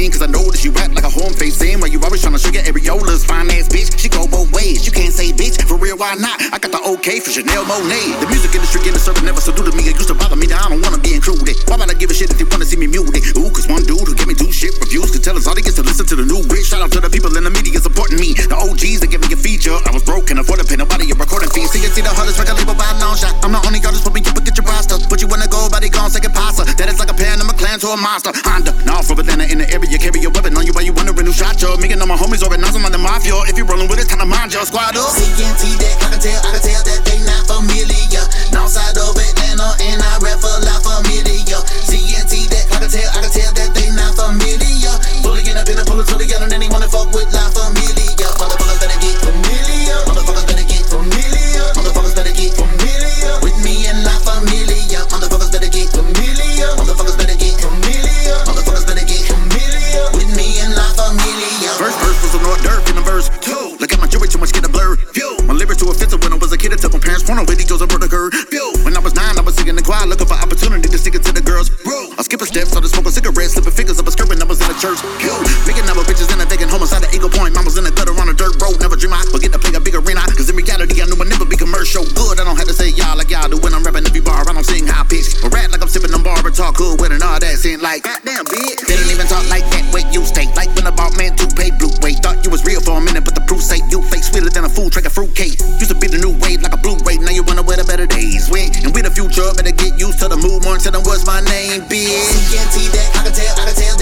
mean, cause I know that she rap like a home face scene. While you always tryna sugar areolas, fine ass bitch. She go both ways, you can't say bitch. For real, why not? I got the okay for Chanel Monet. The music industry in the circle never saluted me. It used to bother me, now I don't wanna be included. Why would I give a shit if they wanna see me muted? Ooh, cause one dude who gave me 2 shit reviews could tell his audience to listen to the new bitch. Shout out to the people in the media supporting me. The OGs that give me a feature. I was broke, can't afford to pay nobody a recording fee. See the hardest record label by a long shot. I'm the only artist for me, you get your roster. But you wanna go, body gone, second pasta. That is like a pan, I'm a clan to a monster. Honda, now from Atlanta in the area, carry a weapon on you while you wondering who shot you. Me and all my homies organizing on the mafia. If you rollin' with it, time to mind your squad up. CNT that I can tell that they not familiar. Northside of Atlanta and I rap for La Familia. CNT that I can tell that they not familiar. Fully in a pin and pull it together and then they wanna fuck with La Familia. Motherfuckers better get familiar. Motherfuckers better get familiar. Motherfuckers better get familiar with me and La Familia. Motherfuckers better get familiar. Motherfuckers better get familiar. Motherfuckers better get familiar with me and La Familia. First verse was a Lord Durk in the verse 2. Look at my jewelry, too much get a blur. View my lyrics too offensive when I was a kid. I took my parents' porno videos and wrote a girl. View when I was 9, I was singing in the choir, looking for opportunity to stick it to the girls. Bro, I skip a step, started smoking cigarettes, slipping fingers up a skirt when I was in the church. View making number bitches in a thinking homicide at Eagle Point. Mama's in the gutter on a dirt road. Never dream I would get to play a big arena. Cause in reality, I knew I'd never be commercial. Good, I don't have to say y'all like y'all do when I'm rapping every bar. I don't sing high pitch. I rap like I'm sipping on bar, but talk hood with an odd accent like goddamn bitch. They don't even talk like that way you stay. Like when I bought man to pay blue weight. Thought you was real for a minute, but the proof say you fake sweeter than a fool drinking fruit cake. Used to be the new wave like a blue wave. Now you wanna wear the better days. When and with the future, better get used to the mood more until them what's my name, bitch. CNT that I can tell